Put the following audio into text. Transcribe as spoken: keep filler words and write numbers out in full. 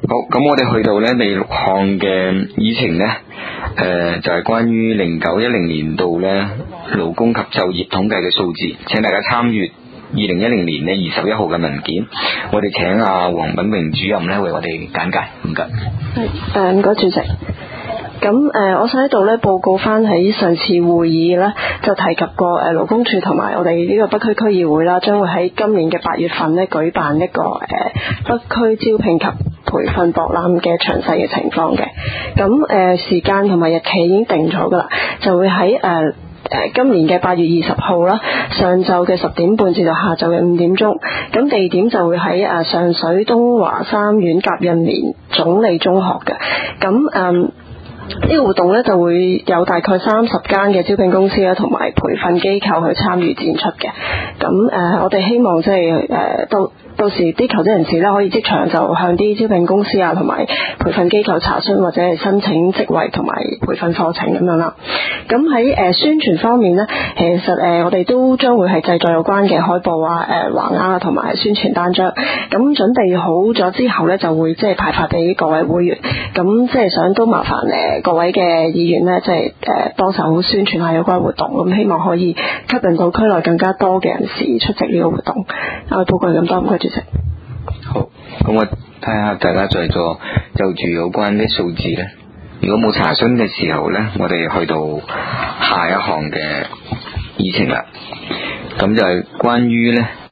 好，咁我哋去到呢第六項嘅議程呢，誒、呃、就係、是、關於零九一零年度呢勞工及就業統計嘅數字，請大家參閱二零一零年呢二十一號嘅文件。我哋請阿黃品榮主任呢為我哋簡介，唔該。 係誒，唔該主席。咁誒、呃，我想喺度咧報告翻喺上次會議咧，就提及過誒勞工處同埋我哋呢個北區區議會啦，將會喺今年嘅八月份咧舉辦一個誒、呃、北區招聘及培訓博覽嘅詳細嘅情況嘅。咁誒、呃、時間同埋日期已經定咗噶啦，就會喺誒誒今年嘅八月二十號啦，上晝嘅十點半至到下晝嘅五點鐘。咁地點就會喺誒上水東華三院甲印年總理中學嘅。咁誒。嗯呢個活動咧就會有大概三十間嘅招聘公司啦，同埋培訓機構去參與展出嘅。咁誒、呃，我哋希望即係誒到到時啲求職人士咧可以即場就向啲招聘公司啊同埋培訓機構查詢或者係申請職位同埋培訓課程咁樣啦。咁喺誒宣傳方面咧，其實誒、呃、我哋都將會係製作有關嘅海報啊、誒橫額啊同埋宣傳單張。咁準備好咗之後咧，就會即係派發俾各位會員。咁即係想都麻煩誒各位嘅議員咧，即係誒幫手宣傳下有關活動，咁希望可以吸引到區內更加多嘅人士出席呢個活動。我報告係咁多，唔該主席。 好，咁我睇下大家在座就住有關啲數字咧，如果冇查詢嘅時候咧，我哋去到下一項嘅議程啦。咁就係關於咧